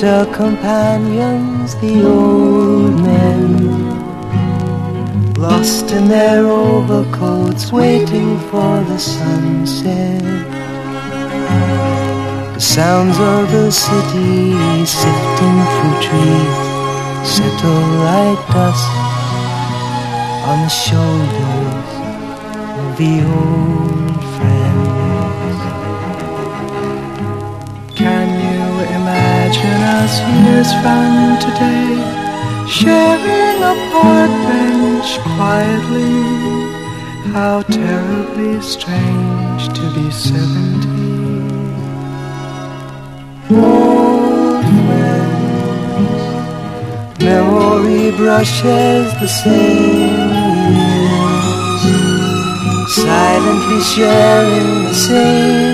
winter companions, the old men, lost in their overcoats, waiting for the sunset. The sounds of the city sifting through trees settle like dust on the shoulders of the old friends. Can you imagine us years from today, sharing a park bench quietly? How terribly strange to be 70. Old friends, memory brushes the same years, silently sharing the same